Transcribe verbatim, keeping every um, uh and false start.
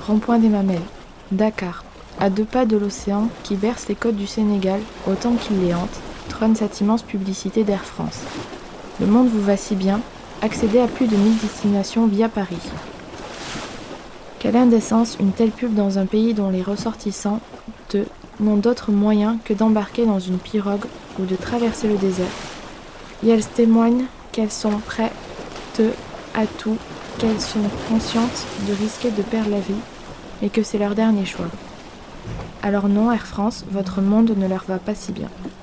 Rond-point des Mamelles, Dakar, à deux pas de l'océan qui berce les côtes du Sénégal autant qu'il les hante, trône cette immense publicité d'Air France. Le monde vous va si bien, accédez à plus de mille destinations via Paris. Quelle indécence une telle pub dans un pays dont les ressortissants de n'ont d'autre moyen que d'embarquer dans une pirogue ou de traverser le désert. Et elles témoignent qu'elles sont prêtes à tout, qu'elles sont conscientes de risquer de perdre la vie et que c'est leur dernier choix. Alors non, Air France, votre monde ne leur va pas si bien.